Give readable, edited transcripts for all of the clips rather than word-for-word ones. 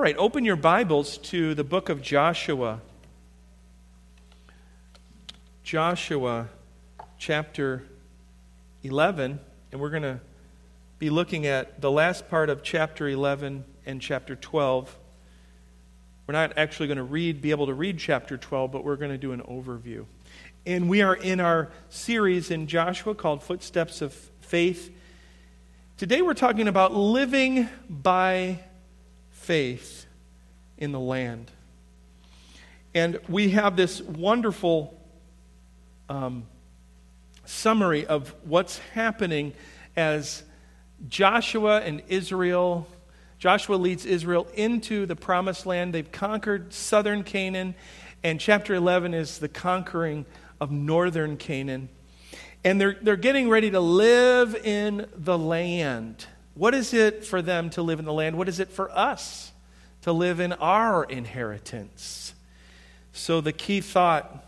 right, open your Bibles to the book of Joshua. Joshua chapter 11, and we're going to be looking at the last part of chapter 11 and chapter 12. We're not actually going to be able to read chapter 12, but we're going to do an overview. And we are in our series in Joshua called Footsteps of Faith. Today we're talking about living by faith in the land. And we have this wonderful summary of what's happening as Joshua leads Israel into the promised land. They've conquered southern Canaan, and chapter 11 is the conquering of northern Canaan. And they're getting ready to live in the land. What is it for them to live in the land? What is it for us to live in our inheritance? So the key thought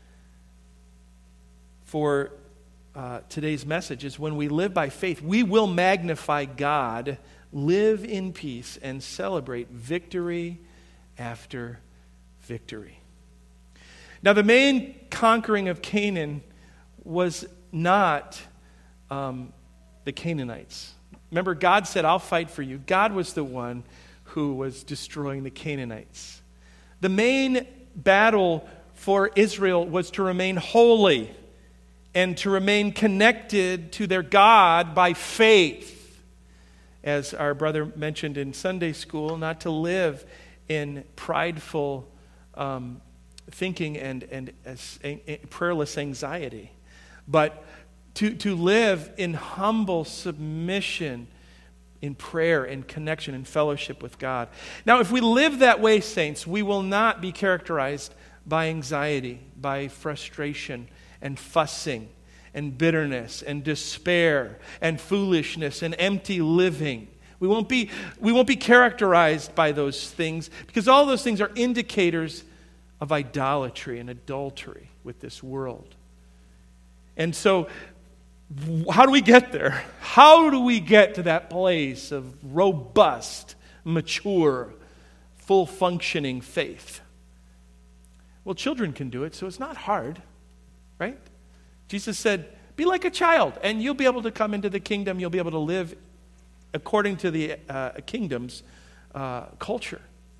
for today's message is when we live by faith, we will magnify God, live in peace, and celebrate victory after victory. Now, the main conquering of Canaan was not the Canaanites. Remember, God said, I'll fight for you. God was the one who was destroying the Canaanites. The main battle for Israel was to remain holy and to remain connected to their God by faith. As our brother mentioned in Sunday school, not to live in prideful thinking and prayerless anxiety, but to live in humble submission, in prayer and connection and fellowship with God. Now, if we live that way, saints, we will not be characterized by anxiety, by frustration and fussing and bitterness and despair and foolishness and empty living. We won't be characterized by those things, because all those things are indicators of idolatry and adultery with this world. And so, how do we get there? How do we get to that place of robust, mature, full-functioning faith? Well, children can do it, so it's not hard, right? Jesus said, be like a child, and you'll be able to come into the kingdom. You'll be able to live according to the kingdom's culture.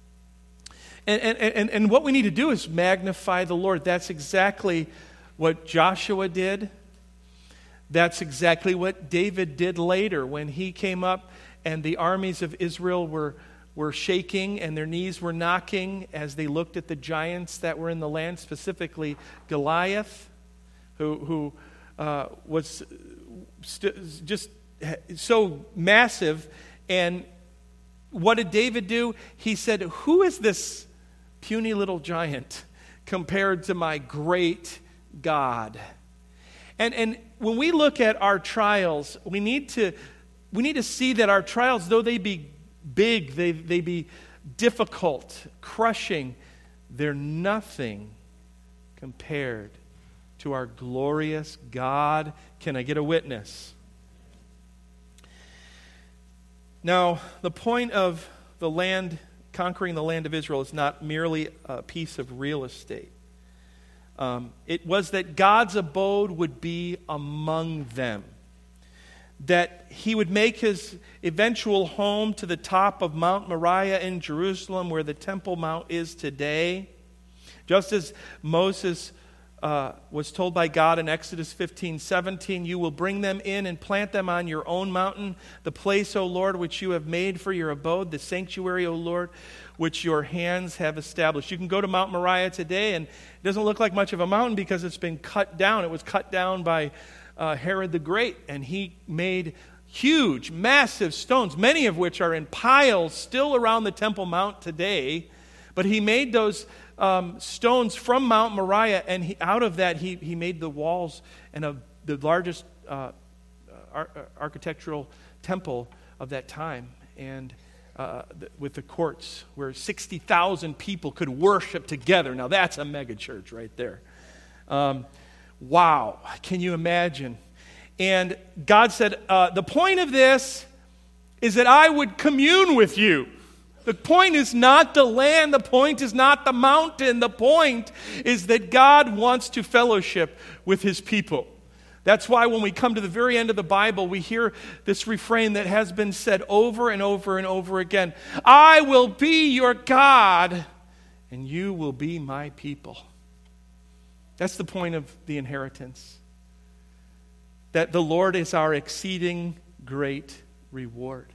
And what we need to do is magnify the Lord. That's exactly what Joshua did. That's exactly what David did later when he came up and the armies of Israel were shaking and their knees were knocking as they looked at the giants that were in the land, specifically Goliath, who was just so massive. And what did David do? He said, who is this puny little giant compared to my great God? And when we look at our trials, we need to see that our trials, though they be big, they be difficult, crushing, they're nothing compared to our glorious God. Can I get a witness? Now, the point of the land, conquering the land of Israel, is not merely a piece of real estate. It was that God's abode would be among them. That he would make his eventual home to the top of Mount Moriah in Jerusalem, where the Temple Mount is today. Just as Moses was told by God in Exodus 15:17, you will bring them in and plant them on your own mountain, the place, O Lord, which you have made for your abode, the sanctuary, O Lord, which your hands have established. You can go to Mount Moriah today, and it doesn't look like much of a mountain because it's been cut down. It was cut down by Herod the Great, and he made huge, massive stones, many of which are in piles still around the Temple Mount today. But he made those stones from Mount Moriah, and out of that he made the walls and the largest architectural temple of that time, and with the courts where 60,000 people could worship together. Now that's a mega church right there. Wow, can you imagine? And God said, the point of this is that I would commune with you. The point is not the land. The point is not the mountain. The point is that God wants to fellowship with his people. That's why when we come to the very end of the Bible, we hear this refrain that has been said over and over and over again. I will be your God, and you will be my people. That's the point of the inheritance. That the Lord is our exceeding great reward.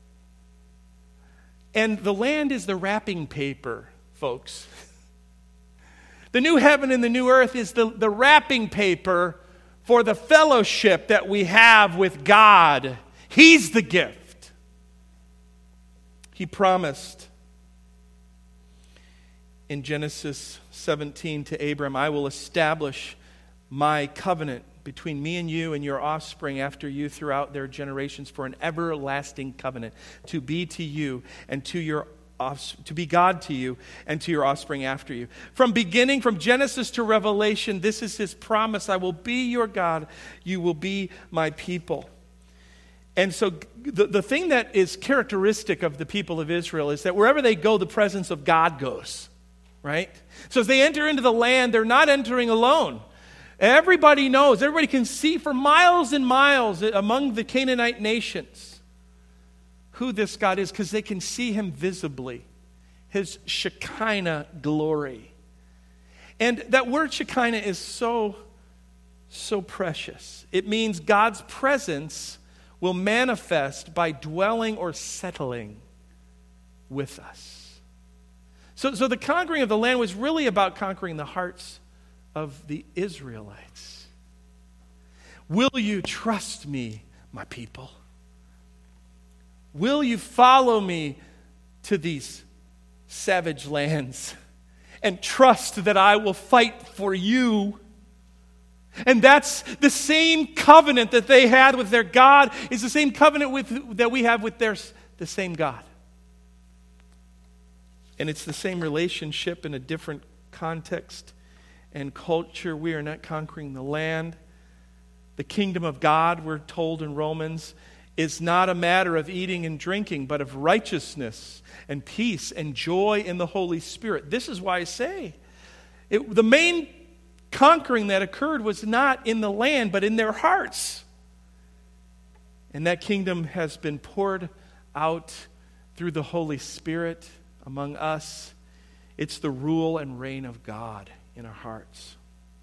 And the land is the wrapping paper, folks. The new heaven and the new earth is the wrapping paper for the fellowship that we have with God. He's the gift. He promised in Genesis 17 to Abram, I will establish my covenant between me and you and your offspring after you throughout their generations for an everlasting covenant to be to you and to be God to you and to your offspring after you. From Genesis to Revelation, this is his promise. I will be your God. You will be my people. And so the thing that is characteristic of the people of Israel is that wherever they go, the presence of God goes, right? So as they enter into the land, they're not entering alone. Everybody knows, everybody can see for miles and miles among the Canaanite nations who this God is because they can see him visibly, his Shekinah glory. And that word Shekinah is so precious. It means God's presence will manifest by dwelling or settling with us. So the conquering of the land was really about conquering the hearts of the Israelites. Will you trust me, my people? Will you follow me to these savage lands and trust that I will fight for you? And that's the same covenant that they had with their God is the same covenant that we have with the same God. And it's the same relationship in a different context and culture. We are not conquering the land. The kingdom of God, we're told in Romans, is not a matter of eating and drinking, but of righteousness and peace and joy in the Holy Spirit. This is why I say the main conquering that occurred was not in the land, but in their hearts. And that kingdom has been poured out through the Holy Spirit among us. It's the rule and reign of God in our hearts.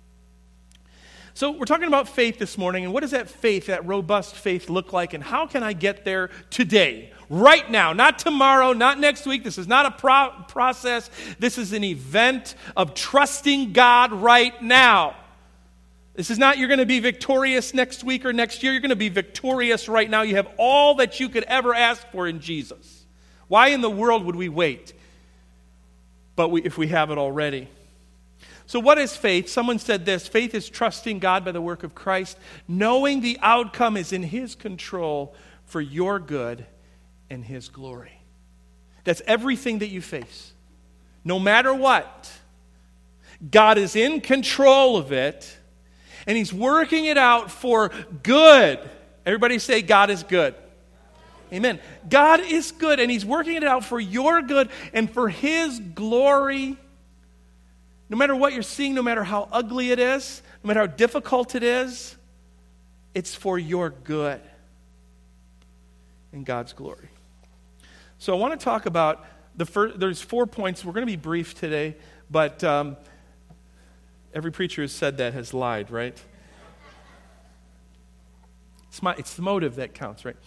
So we're talking about faith this morning, and what does that faith, that robust faith, look like, and how can I get there today, right now, not tomorrow, not next week? This is not a process. This is an event of trusting God right now. This is not you're going to be victorious next week or next year. You're going to be victorious right now. You have all that you could ever ask for in Jesus. Why in the world would we wait? But if we have it already. So what is faith? Someone said this: faith is trusting God by the work of Christ, knowing the outcome is in his control for your good and his glory. That's everything that you face. No matter what, God is in control of it, and he's working it out for good. Everybody say, God is good. Amen. God is good, and he's working it out for your good and for his glory. No matter what you're seeing, no matter how ugly it is, no matter how difficult it is, it's for your good and God's glory. So I want to talk about there's 4 points. We're going to be brief today, but every preacher who's said that has lied, right? It's the motive that counts, right?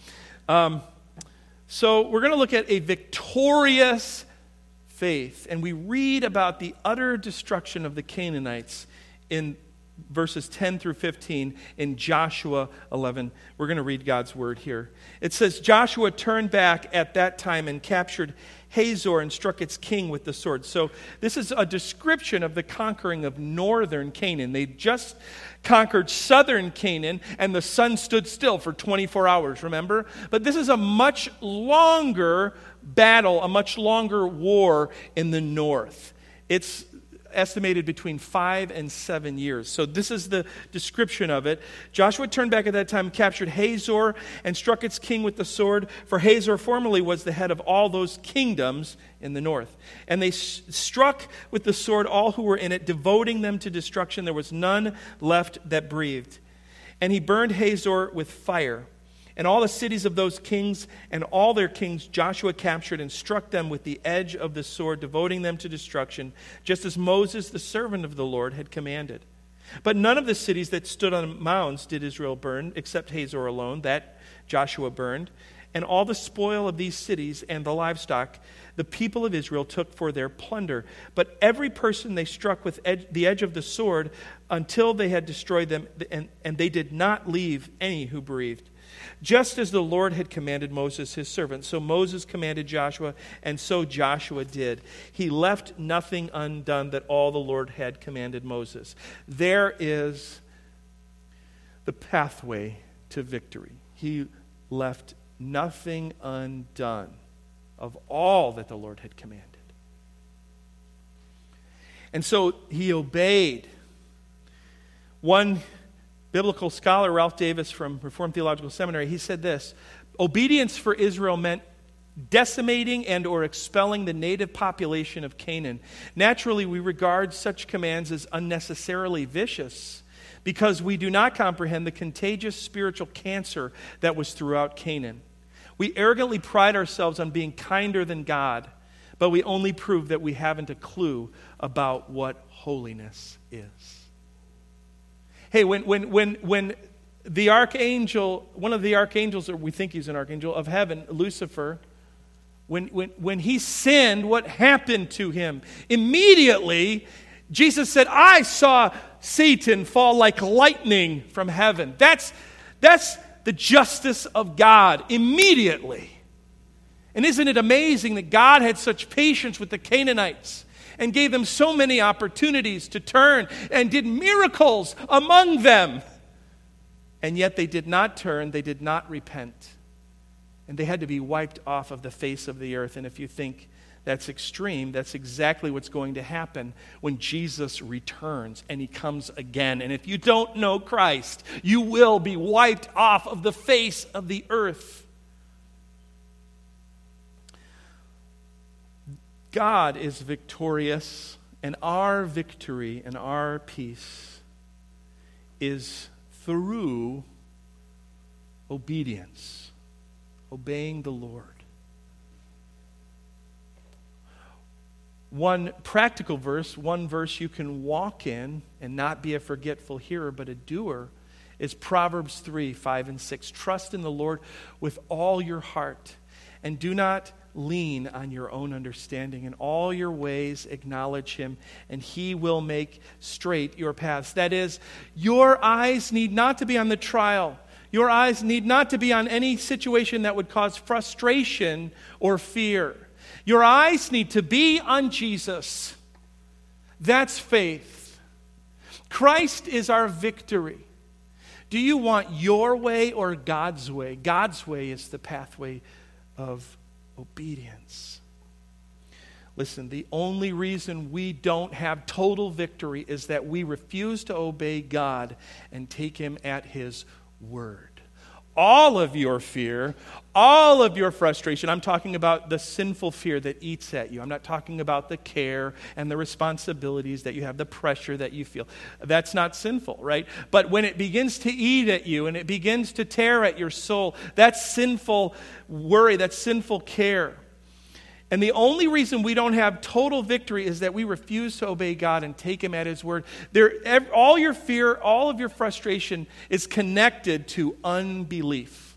So we're going to look at a victorious faith, and we read about the utter destruction of the Canaanites in verses 10 through 15 in Joshua 11. We're going to read God's word here. It says, Joshua turned back at that time and captured Hazor and struck its king with the sword. So this is a description of the conquering of northern Canaan. They just conquered southern Canaan, and the sun stood still for 24 hours, remember? But this is a much longer battle, a much longer war in the north. It's estimated between 5 and 7 years. So this is the description of it. Joshua turned back at that time, captured Hazor, and struck its king with the sword. For Hazor formerly was the head of all those kingdoms in the north. And they struck with the sword all who were in it, devoting them to destruction. There was none left that breathed. And he burned Hazor with fire. And all the cities of those kings and all their kings Joshua captured and struck them with the edge of the sword, devoting them to destruction, just as Moses, the servant of the Lord, had commanded. But none of the cities that stood on mounds did Israel burn, except Hazor alone, that Joshua burned. And all the spoil of these cities and the livestock the people of Israel took for their plunder. But every person they struck with the edge of the sword until they had destroyed them, and they did not leave any who breathed. Just as the Lord had commanded Moses, his servant. So Moses commanded Joshua, and so Joshua did. He left nothing undone that all the Lord had commanded Moses. There is the pathway to victory. He left nothing undone of all that the Lord had commanded. And so he obeyed. One biblical scholar, Ralph Davis from Reformed Theological Seminary, he said this: obedience for Israel meant decimating and or expelling the native population of Canaan. Naturally, we regard such commands as unnecessarily vicious because we do not comprehend the contagious spiritual cancer that was throughout Canaan. We arrogantly pride ourselves on being kinder than God, but we only prove that we haven't a clue about what holiness is. Hey, when the archangel, one of the archangels, or we think he's an archangel of heaven, Lucifer, when he sinned, what happened to him? Immediately, Jesus said, I saw Satan fall like lightning from heaven. That's the justice of God immediately. And isn't it amazing that God had such patience with the Canaanites and gave them so many opportunities to turn and did miracles among them? And yet they did not turn, they did not repent. And they had to be wiped off of the face of the earth. And if you think that's extreme, that's exactly what's going to happen when Jesus returns and he comes again. And if you don't know Christ, you will be wiped off of the face of the earth. God is victorious, and our victory and our peace is through obedience, obeying the Lord. One practical verse, one verse you can walk in and not be a forgetful hearer but a doer, is Proverbs 3, 5 and 6. Trust in the Lord with all your heart, and do not lean on your own understanding. In all your ways acknowledge him, and he will make straight your paths. That is, your eyes need not to be on the trial. Your eyes need not to be on any situation that would cause frustration or fear. Your eyes need to be on Jesus. That's faith. Christ is our victory. Do you want your way or God's way? God's way is the pathway of obedience. Listen, the only reason we don't have total victory is that we refuse to obey God and take him at his word. All of your fear, all of your frustration, I'm talking about the sinful fear that eats at you. I'm not talking about the care and the responsibilities that you have, the pressure that you feel. That's not sinful, right? But when it begins to eat at you and it begins to tear at your soul, that's sinful worry, that's sinful care. And the only reason we don't have total victory is that we refuse to obey God and take him at his word. All your fear, all of your frustration is connected to unbelief.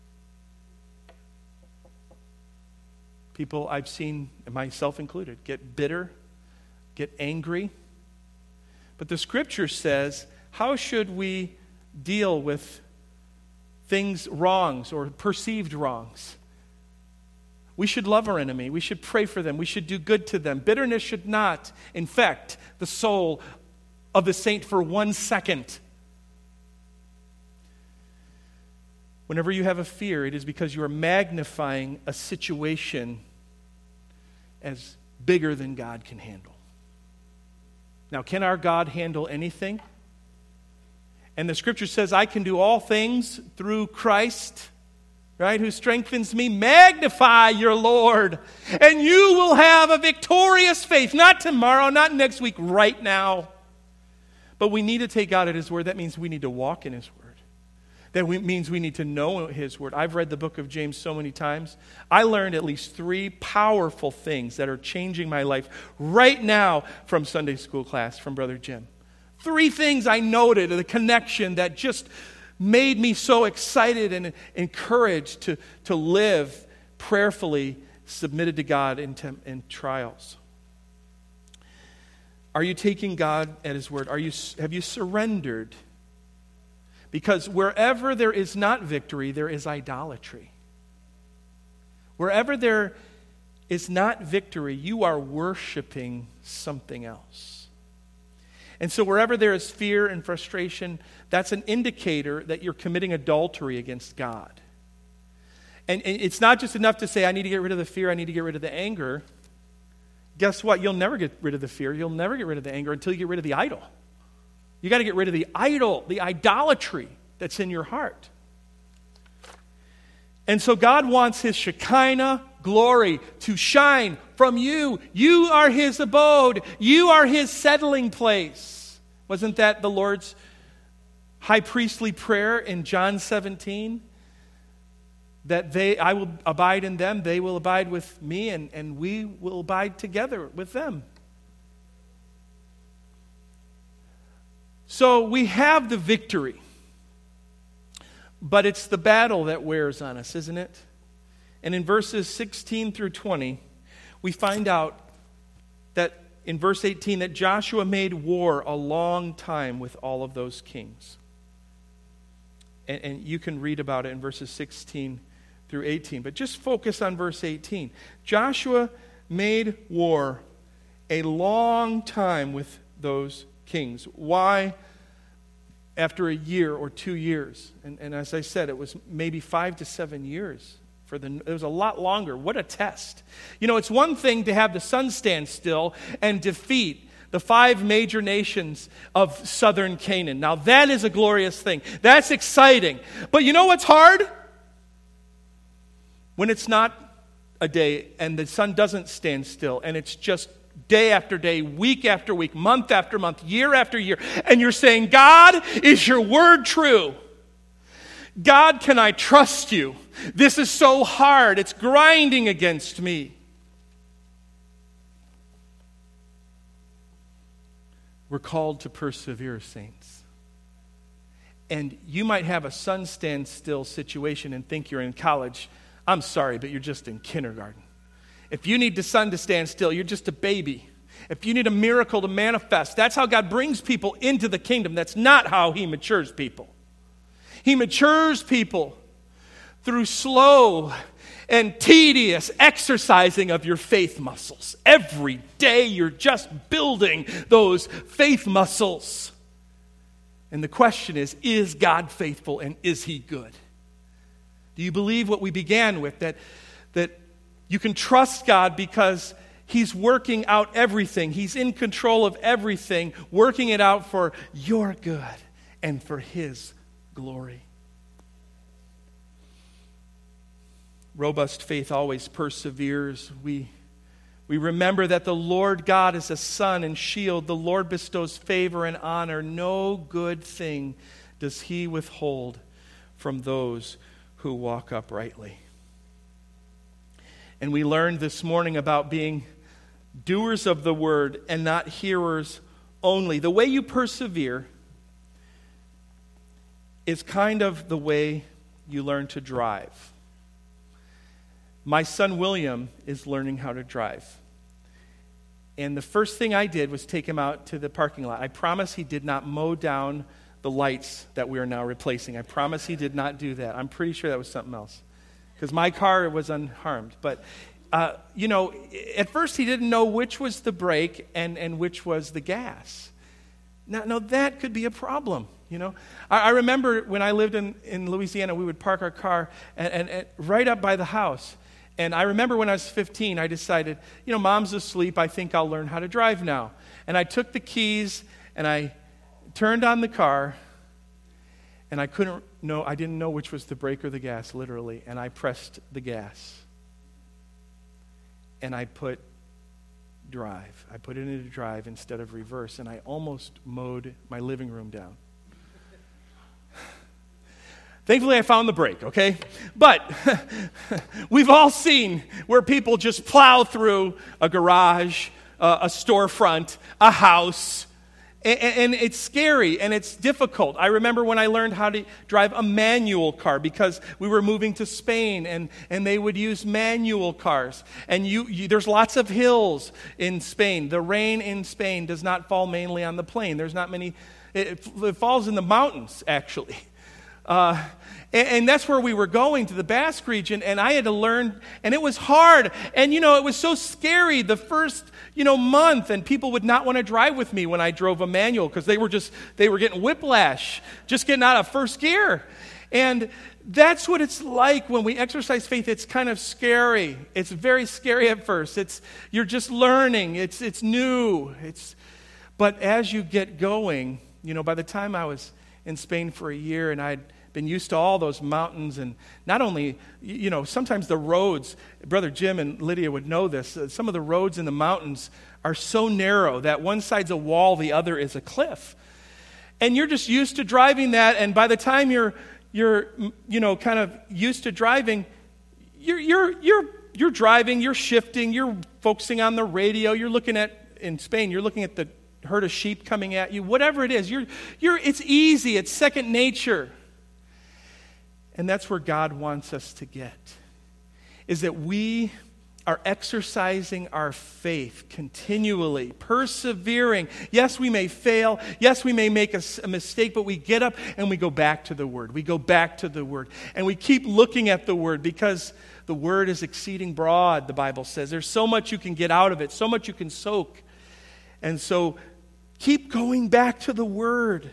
People I've seen, myself included, get bitter, get angry. But the scripture says, how should we deal with wrongs or perceived wrongs? We should love our enemy. We should pray for them. We should do good to them. Bitterness should not infect the soul of the saint for 1 second. Whenever you have a fear, it is because you are magnifying a situation as bigger than God can handle. Now, can our God handle anything? And the scripture says, I can do all things through Christ, right, who strengthens me. Magnify your Lord, and you will have a victorious faith. Not tomorrow, not next week, right now. But we need to take God at His word. That means we need to walk in His word. That means we need to know His word. I've read the book of James so many times. I learned at least 3 powerful things that are changing my life right now from Sunday school class from Brother Jim. 3 things I noted, the connection that just made me so excited and encouraged to live prayerfully submitted to God in trials. Are you taking God at His word? Have you surrendered? Because wherever there is not victory, there is idolatry. Wherever there is not victory, you are worshiping something else. And so wherever there is fear and frustration, that's an indicator that you're committing adultery against God. And it's not just enough to say, I need to get rid of the fear, I need to get rid of the anger. Guess what? You'll never get rid of the fear. You'll never get rid of the anger until you get rid of the idol. You got to get rid of the idol, the idolatry that's in your heart. And so God wants His Shekinah glory to shine from you. You are His abode. You are His settling place. Wasn't that the Lord's high priestly prayer in John 17? That I will abide in them, they will abide with me, and we will abide together with them. So we have the victory, but it's the battle that wears on us, isn't it? And in verses 16 through 20, we find out that in verse 18 that Joshua made war a long time with all of those kings. And you can read about it in verses 16 through 18. But just focus on verse 18. Joshua made war a long time with those kings. Why? After a year or 2 years. And as I said, it was maybe 5 to 7 years. It was a lot longer. What a test. You know, it's one thing to have the sun stand still and defeat the 5 major nations of southern Canaan. Now that is a glorious thing. That's exciting. But you know what's hard? When it's not a day and the sun doesn't stand still and it's just day after day, week after week, month after month, year after year, and you're saying, God, is your word true? God, can I trust you? This is so hard. It's grinding against me. We're called to persevere, saints. And you might have a sun stand still situation and think you're in college. I'm sorry, but you're just in kindergarten. If you need the sun to stand still, you're just a baby. If you need a miracle to manifest, that's how God brings people into the kingdom. That's not how He matures people. He matures people through slow and tedious exercising of your faith muscles. Every day you're just building those faith muscles. And the question is God faithful and is He good? Do you believe what we began with, that you can trust God because He's working out everything. He's in control of everything, working it out for your good and for His glory. Robust faith always perseveres. We remember that the Lord God is a sun and shield. The Lord bestows favor and honor. No good thing does He withhold from those who walk uprightly. And we learned this morning about being doers of the word and not hearers only. The way you persevere is kind of the way you learn to drive. My son William is learning how to drive. And the first thing I did was take him out to the parking lot. I promise he did not mow down the lights that we are now replacing. I promise he did not do that. I'm pretty sure that was something else. Because my car was unharmed. But, at first he didn't know which was the brake and which was the gas. Now that could be a problem, I remember when I lived in Louisiana, we would park our car and right up by the house. And I remember when I was 15, I decided, Mom's asleep. I think I'll learn how to drive now. And I took the keys and I turned on the car. And I didn't know which was the brake or the gas, literally. And I pressed the gas. And I put drive. I put it into drive instead of reverse. And I almost mowed my living room down. Thankfully, I found the brake, okay? But we've all seen where people just plow through a garage, a storefront, a house, and it's scary and it's difficult. I remember when I learned how to drive a manual car because we were moving to Spain and they would use manual cars. And there's lots of hills in Spain. The rain in Spain does not fall mainly on the plain. There's not many, it falls in the mountains, actually. And that's where we were going, to the Basque region, and I had to learn, and it was hard, and it was so scary the first month, and people would not want to drive with me when I drove a manual because they were getting whiplash just getting out of first gear. And that's what it's like when we exercise faith. It's kind of scary. It's very scary at first. You're just learning. It's new. But as you get going, by the time I was in Spain for a year and I'd been used to all those mountains, and not only, sometimes the roads, Brother Jim and Lydia would know this, some of the roads in the mountains are so narrow that one side's a wall, the other is a cliff. And you're just used to driving that, and by the time you're kind of used to driving, you're driving, you're shifting, you're focusing on the radio, in Spain, you're looking at the herd of sheep coming at you, whatever it is, it's easy, it's second nature. And that's where God wants us to get, is that we are exercising our faith continually, persevering. Yes, we may fail. Yes, we may make a mistake, but we get up and we go back to the Word. We go back to the Word. And we keep looking at the Word because the Word is exceeding broad, the Bible says. There's so much you can get out of it, so much you can soak. And so keep going back to the Word.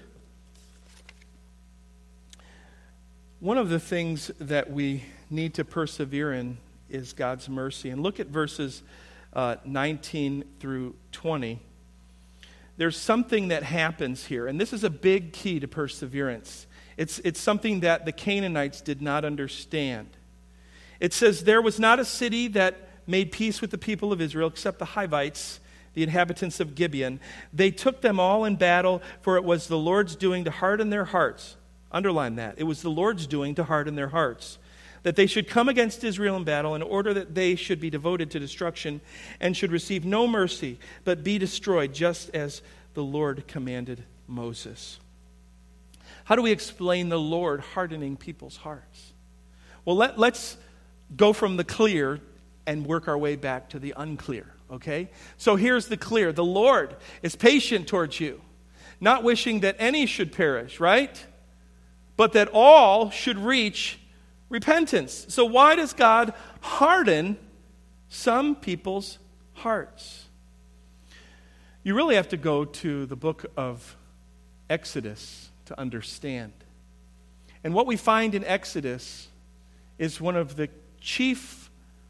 One of the things that we need to persevere in is God's mercy. And look at verses 19 through 20. There's something that happens here, and this is a big key to perseverance. It's something that the Canaanites did not understand. It says, "There was not a city that made peace with the people of Israel except the Hivites, the inhabitants of Gibeon. They took them all in battle, for it was the Lord's doing to harden their hearts." Underline that. It was the Lord's doing to harden their hearts, that they should come against Israel in battle in order that they should be devoted to destruction and should receive no mercy, but be destroyed, just as the Lord commanded Moses. How do we explain the Lord hardening people's hearts? Well, let's go from the clear and work our way back to the unclear, okay? So here's the clear. The Lord is patient towards you, not wishing that any should perish, right? But that all should reach repentance. So why does God harden some people's hearts? You really have to go to the book of Exodus to understand. And what we find in Exodus is one of the chief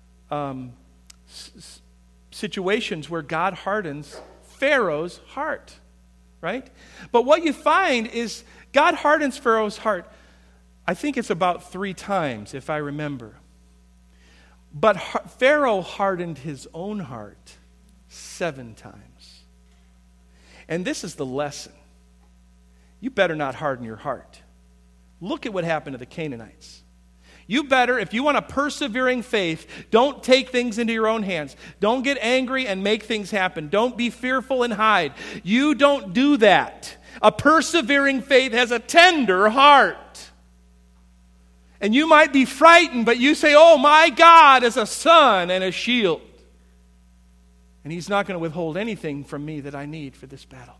situations where God hardens Pharaoh's heart, right? But what you find is God hardens Pharaoh's heart, I think it's about 3 times, if I remember. But Pharaoh hardened his own heart 7 times. And this is the lesson. You better not harden your heart. Look at what happened to the Canaanites. You better, if you want a persevering faith, don't take things into your own hands. Don't get angry and make things happen. Don't be fearful and hide. You don't do that. A persevering faith has a tender heart. And you might be frightened, but you say, "Oh, my God is a sun and a shield. And He's not going to withhold anything from me that I need for this battle."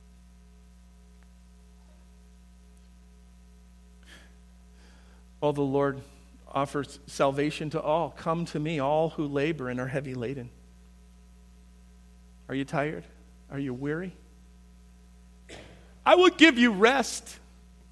Well, the Lord offers salvation to all. "Come to me, all who labor and are heavy laden." Are you tired? Are you weary? I will give you rest.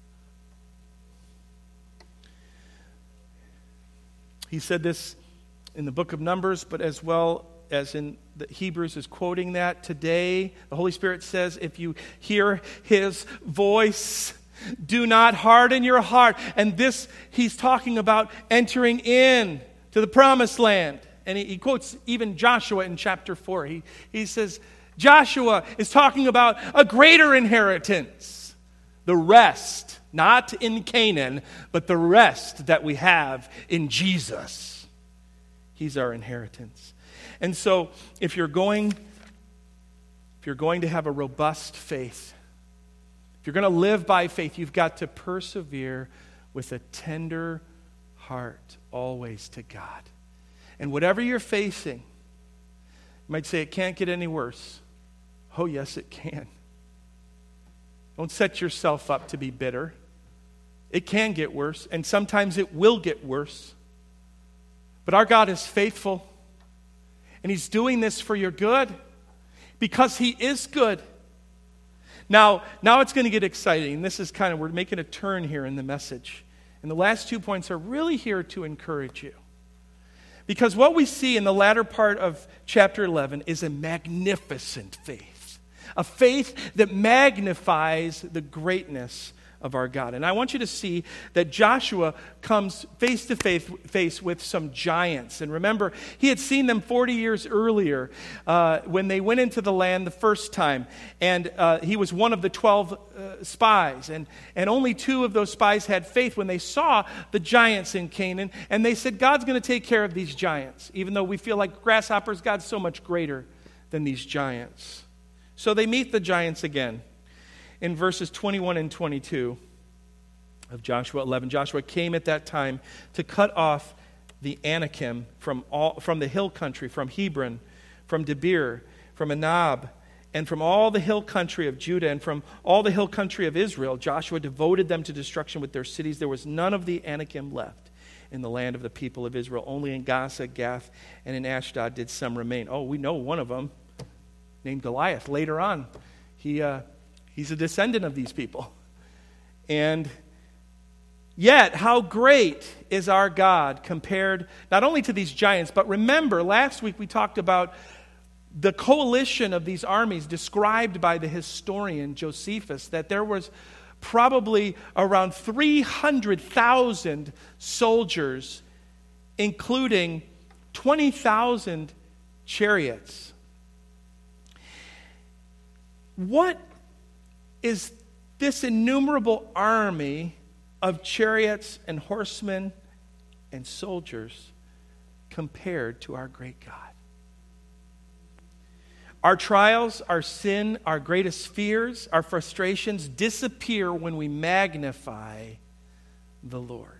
He said this in the book of Numbers, but as well as in the Hebrews is quoting that today. The Holy Spirit says, if you hear his voice, do not harden your heart. And this, he's talking about entering in to the promised land. And he quotes even Joshua in chapter 4. He says, Joshua is talking about a greater inheritance. The rest, not in Canaan, but the rest that we have in Jesus. He's our inheritance. And so, if you're going to have a robust faith, if you're going to live by faith, you've got to persevere with a tender heart always to God. And whatever you're facing, you might say it can't get any worse. Oh, yes, it can. Don't set yourself up to be bitter. It can get worse, and sometimes it will get worse. But our God is faithful. And he's doing this for your good because he is good. Now it's going to get exciting. This is we're making a turn here in the message. And the last 2 points are really here to encourage you. Because what we see in the latter part of chapter 11 is a magnificent faith. A faith that magnifies the greatness of our God. And I want you to see that Joshua comes face to face with some giants. And remember, he had seen them 40 years earlier when they went into the land the first time. And he was one of the 12 spies. And only 2 of those spies had faith when they saw the giants in Canaan. And they said, God's going to take care of these giants. Even though we feel like grasshoppers, God's so much greater than these giants. So they meet the giants again. In verses 21 and 22 of Joshua 11, Joshua came at that time to cut off the Anakim from the hill country, from Hebron, from Debir, from Anab, and from all the hill country of Judah, and from all the hill country of Israel. Joshua devoted them to destruction with their cities. There was none of the Anakim left in the land of the people of Israel. Only in Gaza, Gath, and in Ashdod did some remain. Oh, we know one of them, named Goliath. Later on, he's a descendant of these people. And yet, how great is our God compared not only to these giants, but remember, last week we talked about the coalition of these armies described by the historian Josephus, that there was probably around 300,000 soldiers, including 20,000 chariots. What is this innumerable army of chariots and horsemen and soldiers compared to our great God? Our trials, our sin, our greatest fears, our frustrations disappear when we magnify the Lord.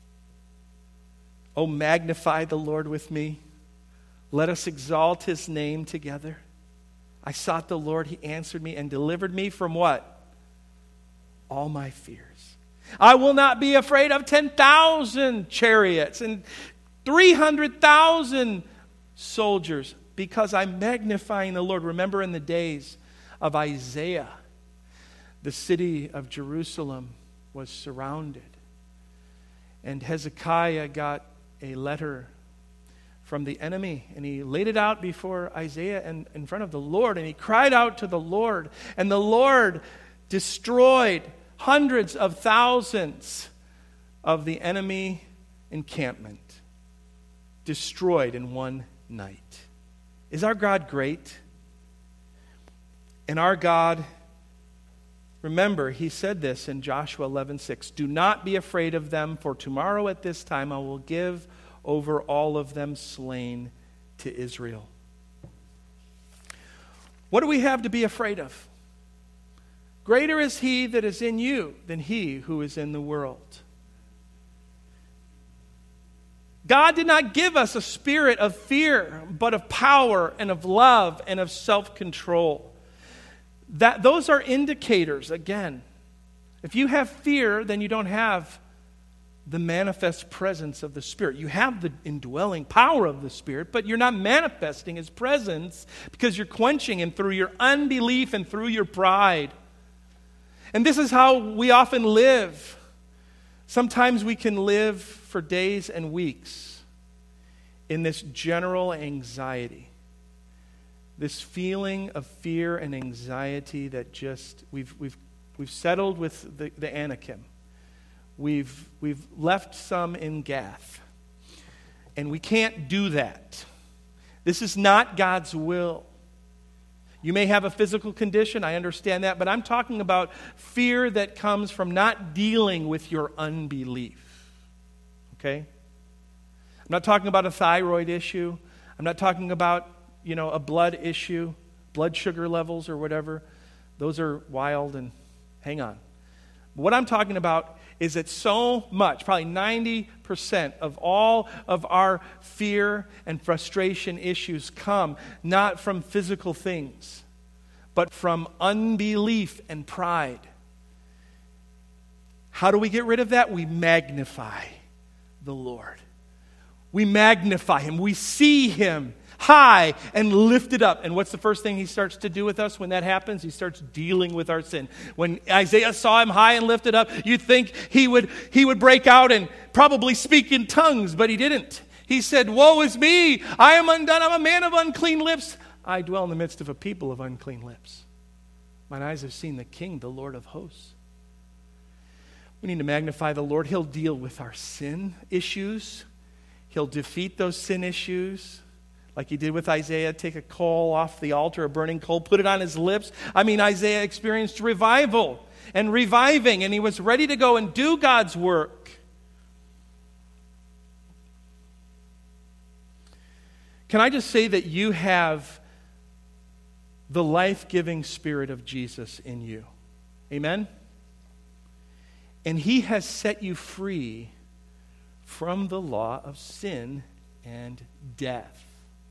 Oh, magnify the Lord with me. Let us exalt his name together. I sought the Lord, he answered me and delivered me from what? All my fears. I will not be afraid of 10,000 chariots and 300,000 soldiers because I'm magnifying the Lord. Remember in the days of Isaiah, the city of Jerusalem was surrounded. And Hezekiah got a letter from the enemy, and he laid it out before Isaiah and in front of the Lord, and he cried out to the Lord, and the Lord destroyed hundreds of thousands of the enemy encampment, destroyed in one night. Is our God great? And our God, remember, he said this in Joshua 11:6, do not be afraid of them, for tomorrow at this time I will give over all of them slain to Israel. What do we have to be afraid of? Greater is he that is in you than he who is in the world. God did not give us a spirit of fear, but of power and of love and of self-control. Those are indicators, again. If you have fear, then you don't have the manifest presence of the Spirit. You have the indwelling power of the Spirit, but you're not manifesting his presence because you're quenching him through your unbelief and through your pride. And this is how we often live. Sometimes we can live for days and weeks in this general anxiety, this feeling of fear and anxiety that just we've settled with the Anakim. We've left some in Gath. And we can't do that. This is not God's will. You may have a physical condition, I understand that, but I'm talking about fear that comes from not dealing with your unbelief. Okay? I'm not talking about a thyroid issue. I'm not talking about, a blood issue, blood sugar levels or whatever. Those are wild and hang on. What I'm talking about is that so much, probably 90% of all of our fear and frustration issues come not from physical things, but from unbelief and pride. How do we get rid of that? We magnify the Lord. We magnify Him. We see Him high and lifted up. And what's the first thing He starts to do with us when that happens? He starts dealing with our sin. When Isaiah saw Him high and lifted up, you'd think he would break out and probably speak in tongues, but He didn't. He said, "Woe is me! I am undone. I'm a man of unclean lips. I dwell in the midst of a people of unclean lips. Mine eyes have seen the King, the Lord of hosts." We need to magnify the Lord. He'll deal with our sin issues. He'll defeat those sin issues. Like He did with Isaiah, take a coal off the altar, a burning coal, put it on his lips. Isaiah experienced revival and reviving, and he was ready to go and do God's work. Can I just say that you have the life-giving Spirit of Jesus in you? Amen? And He has set you free from the law of sin and death.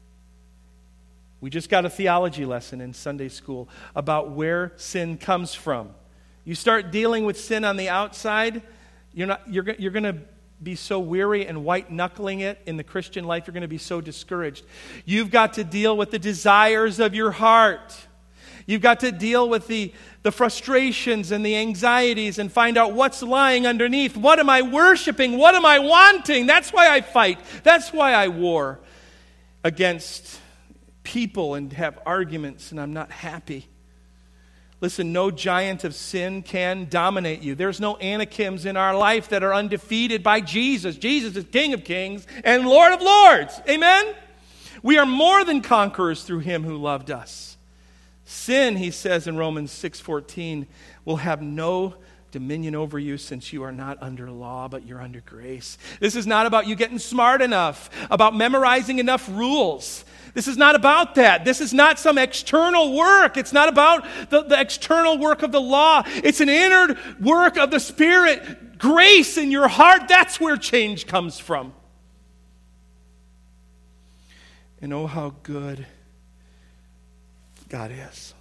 We just got a theology lesson in Sunday school about where sin comes from. You start dealing with sin on the outside, you're going to be so weary and white-knuckling it in the Christian life, you're going to be so discouraged. You've got to deal with the desires of your heart. You've got to deal with the frustrations and the anxieties and find out what's lying underneath. What am I worshiping? What am I wanting? That's why I fight. That's why I war against people and have arguments and I'm not happy. Listen, no giant of sin can dominate you. There's no Anakims in our life that are undefeated by Jesus. Jesus is King of kings and Lord of lords. Amen? We are more than conquerors through Him who loved us. Sin, He says in Romans 6:14, will have no dominion over you since you are not under law, but you're under grace. This is not about you getting smart enough, about memorizing enough rules. This is not about that. This is not some external work. It's not about the external work of the law. It's an inner work of the Spirit. Grace in your heart, that's where change comes from. And oh, how good God is.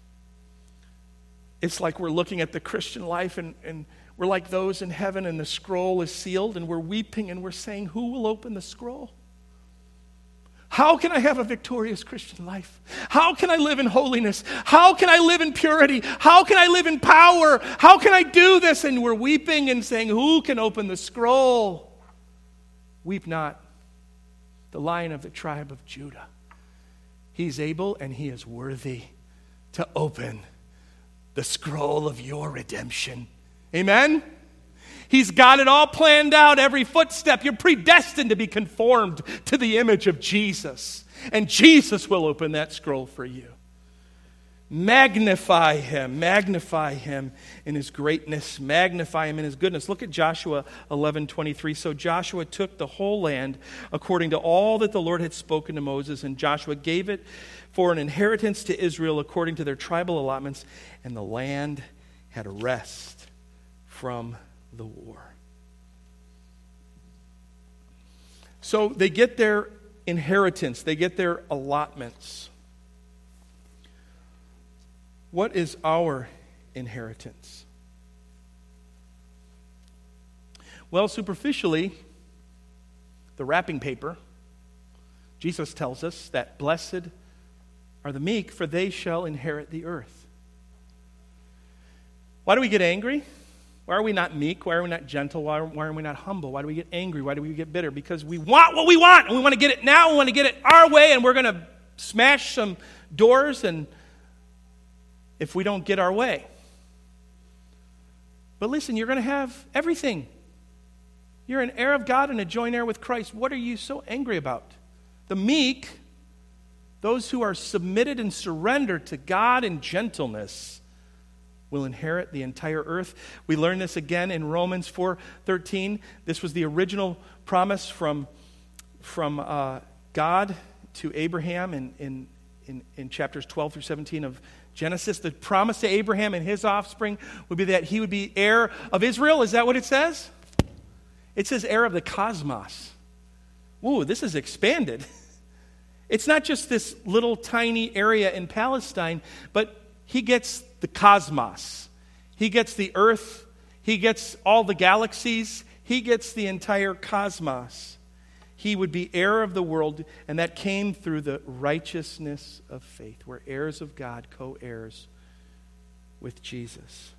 It's like we're looking at the Christian life and we're like those in heaven and the scroll is sealed and we're weeping and we're saying, who will open the scroll? How can I have a victorious Christian life? How can I live in holiness? How can I live in purity? How can I live in power? How can I do this? And we're weeping and saying, who can open the scroll? Weep not. The Lion of the tribe of Judah. He's able and He is worthy to open the scroll of your redemption. Amen? He's got it all planned out, every footstep. You're predestined to be conformed to the image of Jesus. And Jesus will open that scroll for you. Magnify Him in His greatness. Magnify Him in His goodness. Look at Joshua 11:23. So Joshua took the whole land according to all that the Lord had spoken to Moses, and Joshua gave it for an inheritance to Israel according to their tribal allotments, and the land had rest from the war. So they get their inheritance, they get their allotments. What is our inheritance? Well, superficially, the wrapping paper. Jesus tells us that blessed are the meek, for they shall inherit the earth. Why do we get angry? Why are we not meek? Why are we not gentle? Why are we not humble? Why do we get angry? Why do we get bitter? Because we want what we want, and we want to get it now. We want to get it our way, and we're going to smash some doors and if we don't get our way. But listen, you're going to have everything. You're an heir of God and a joint heir with Christ. What are you so angry about? The meek, those who are submitted and surrendered to God in gentleness, will inherit the entire earth. We learn this again in Romans 4:13. This was the original promise from God to Abraham in chapters 12 through 17 of Genesis. The promise to Abraham and his offspring would be that he would be heir of Israel. Is that what it says? It says heir of the cosmos. Ooh, this is expanded. It's not just this little tiny area in Palestine, but he gets the cosmos. He gets the earth. He gets all the galaxies. He gets the entire cosmos. He would be heir of the world, and that came through the righteousness of faith. We're heirs of God, co-heirs with Jesus.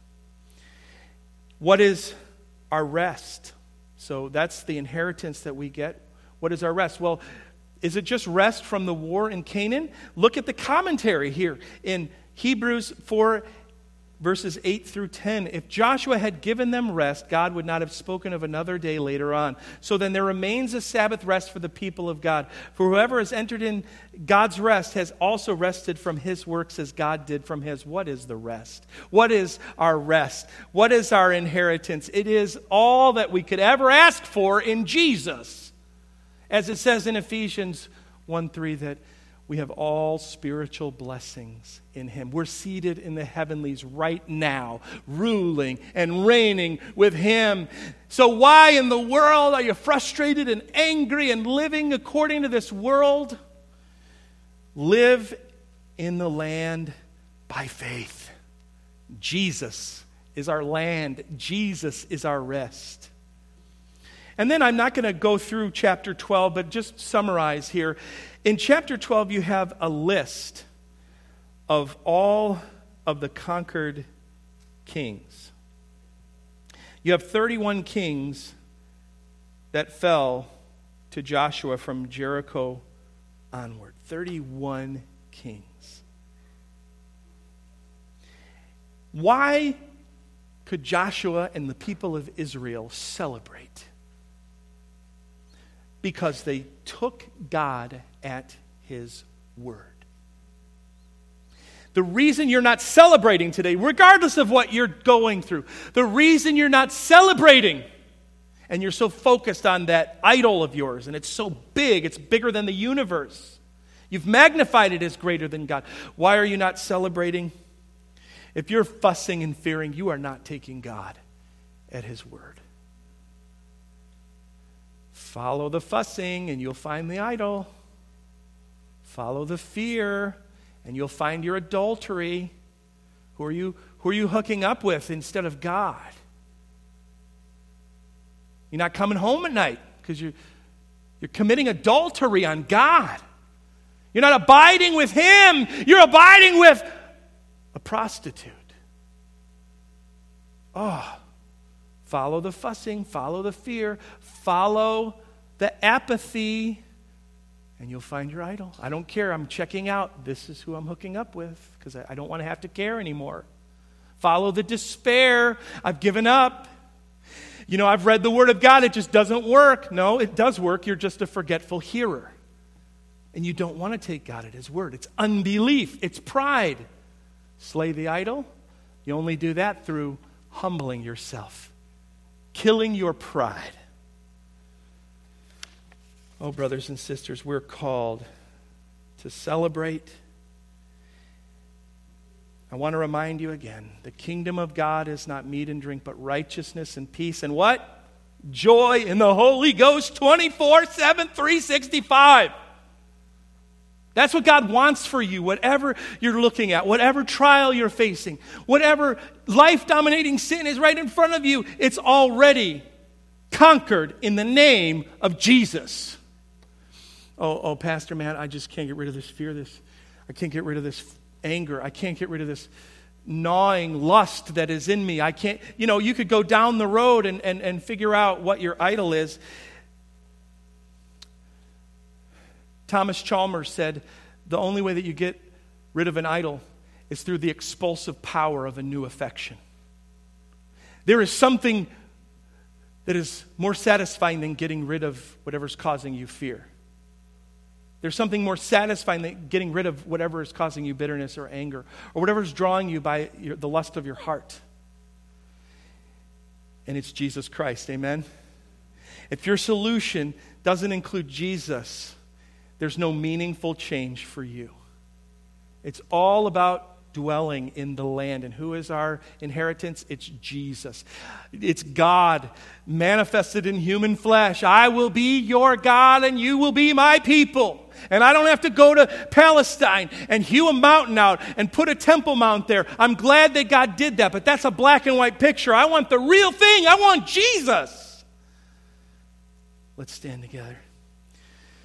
What is our rest? So that's the inheritance that we get. What is our rest? Well, is it just rest from the war in Canaan? Look at the commentary here in Hebrews 4, verses 8 through 10. If Joshua had given them rest, God would not have spoken of another day later on. So then there remains a Sabbath rest for the people of God. For whoever has entered in God's rest has also rested from his works as God did from his. What is the rest? What is our rest? What is our inheritance? It is all that we could ever ask for in Jesus. As it says in Ephesians 1:3 that we have all spiritual blessings in him. We're seated in the heavenlies right now, ruling and reigning with him. So why in the world are you frustrated and angry and living according to this world? Live in the land by faith. Jesus is our land. Jesus is our rest. And then I'm not going to go through chapter 12, but just summarize here. In chapter 12, you have a list of all of the conquered kings. You have 31 kings that fell to Joshua from Jericho onward. 31 kings. Why could Joshua and the people of Israel celebrate? Because they took God at his word. The reason you're not celebrating today, regardless of what you're going through, the reason you're not celebrating and you're so focused on that idol of yours, and it's so big, it's bigger than the universe. You've magnified it as greater than God. Why are you not celebrating? If you're fussing and fearing, you are not taking God at his word. Follow the fussing and you'll find the idol. Follow the fear and you'll find your adultery. Who are you hooking up with instead of God? You're not coming home at night because you're committing adultery on God. You're not abiding with him. You're abiding with a prostitute. Oh, follow the fussing, follow the fear, follow the apathy, and you'll find your idol. I don't care. I'm checking out. This is who I'm hooking up with because I don't want to have to care anymore. Follow the despair. I've given up. I've read the Word of God. It just doesn't work. No, it does work. You're just a forgetful hearer. And you don't want to take God at his word. It's unbelief. It's pride. Slay the idol. You only do that through humbling yourself. Killing your pride. Oh, brothers and sisters, we're called to celebrate. I want to remind you again, the kingdom of God is not meat and drink, but righteousness and peace. And what? Joy in the Holy Ghost 24/7, 365. That's what God wants for you, whatever you're looking at, whatever trial you're facing, whatever life-dominating sin is right in front of you, it's already conquered in the name of Jesus. Oh, Pastor Matt, I just can't get rid of this fear, I can't get rid of this anger, I can't get rid of this gnawing lust that is in me. I can't, you could go down the road and figure out what your idol is. Thomas Chalmers said, the only way that you get rid of an idol is through the expulsive power of a new affection. There is something that is more satisfying than getting rid of whatever's causing you fear. There's something more satisfying than getting rid of whatever is causing you bitterness or anger, or whatever's drawing you by the lust of your heart. And it's Jesus Christ, amen? If your solution doesn't include Jesus, there's no meaningful change for you. It's all about dwelling in the land. And who is our inheritance? It's Jesus. It's God manifested in human flesh. I will be your God and you will be my people. And I don't have to go to Palestine and hew a mountain out and put a temple mount there. I'm glad that God did that, but that's a black and white picture. I want the real thing. I want Jesus. Let's stand together.